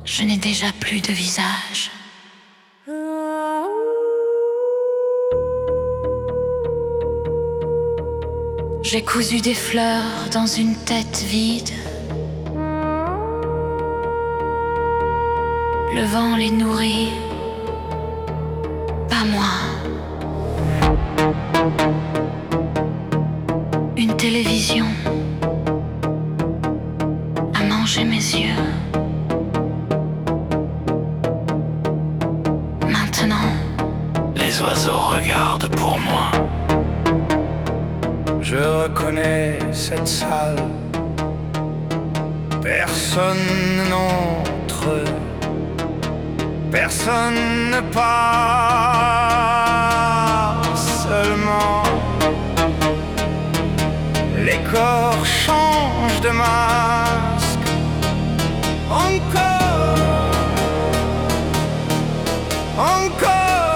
Je n'ai déjà plus de visage. J'ai cousu des fleurs dans une tête vide. Le vent les nourrit, pas moi. Une télévision a mangé mes yeux. Maintenant, Les oiseaux regardent pour moi. Je reconnais cette salle. Personne n'entre, personne ne part. Seulement, les corps changent de masque. Encore, encore.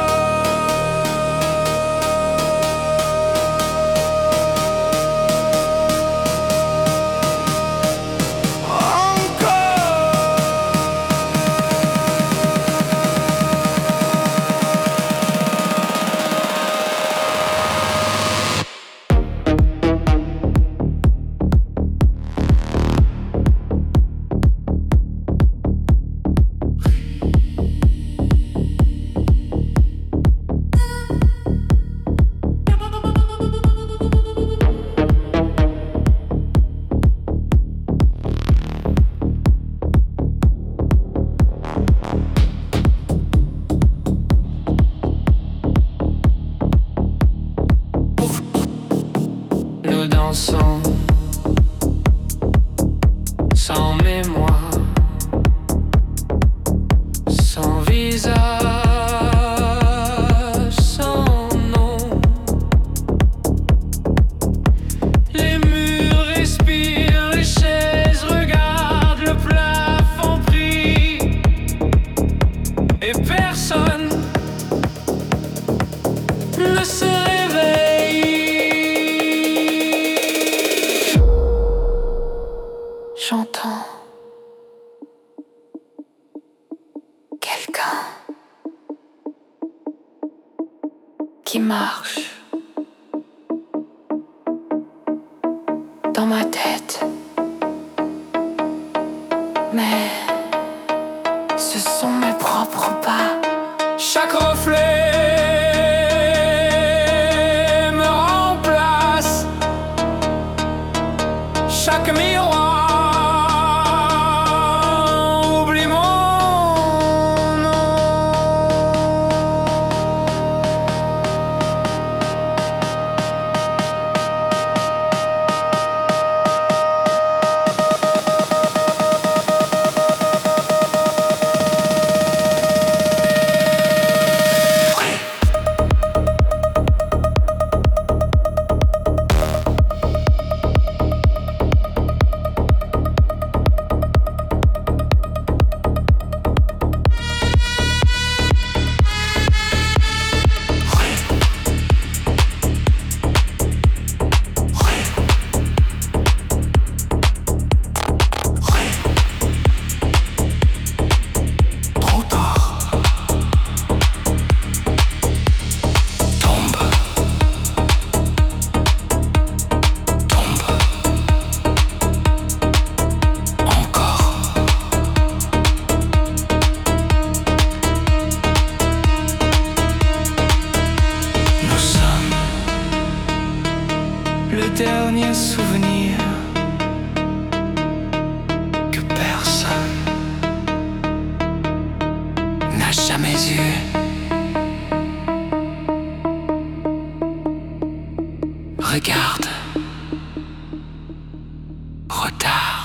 Nous dansons sans mémoire, sans visage, sans nom. Les murs respirent, les chaises regardent le plafond pris, et personne ne se réveille. j'entends quelqu'un qui marche dans ma tête. Mais ce sont mes propres pas. Chaque reflet me remplace, chaque miroir oublie mon nom. Trop tard. Tombe. Tombe. Encore. Nous sommes Le dernier souvenir que personne n'a jamais eu. Regarde. Retard.